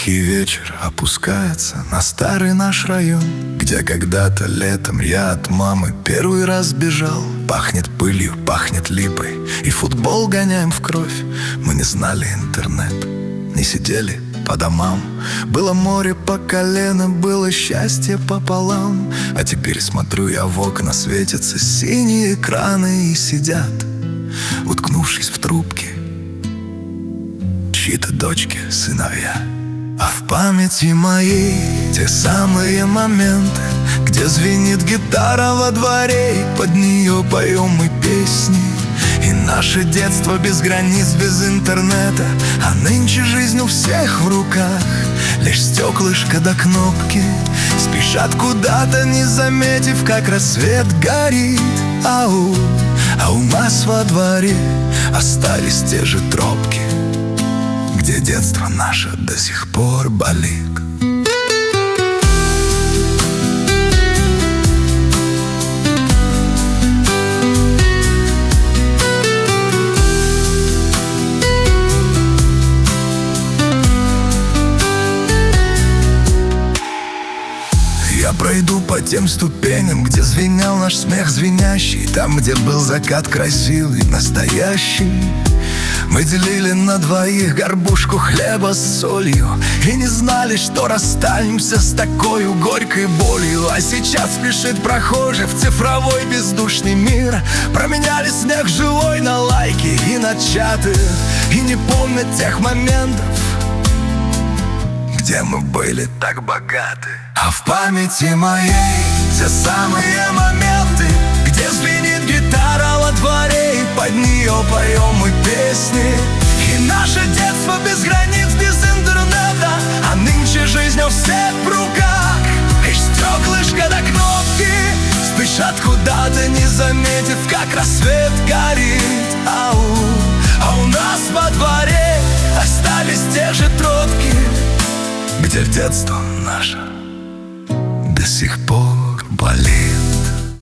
Тихий вечер опускается на старый наш район, где когда-то летом я от мамы первый раз бежал. Пахнет пылью, пахнет липой, и футбол гоняем в кровь. Мы не знали интернет, не сидели по домам. Было море по колено, было счастье пополам. А теперь смотрю я в окна, светятся синие экраны, и сидят, уткнувшись в трубки, чьи-то дочки, сыновья. А в памяти моей те самые моменты, где звенит гитара во дворе, и под нее поем мы песни. И наше детство без границ, без интернета. А нынче жизнь у всех в руках, лишь стеклышко до кнопки. Спешат куда-то, не заметив, как рассвет горит. А у нас во дворе остались те же тропки, где детство наше до сих пор болит. Я пройду по тем ступеням, где звенел наш смех звенящий, там, где был закат красивый, настоящий. Мы делили на двоих горбушку хлеба с солью и не знали, что расстанемся с такой горькой болью. А сейчас спешит прохожий в цифровой бездушный мир. Променяли снег живой на лайки и на чаты, и не помнят тех моментов, где мы были так богаты. А в памяти моей те самые моменты, где звенит гитара во дворе, и под нее поем мы песни. И наше детство без границ, без интернета. А нынче жизнь у всех в руках, лишь стеклышко до кнопки. Спешат куда-то, не заметив, как рассвет горит. А у нас во дворе остались те же тропки, где детство наше до сих пор болит.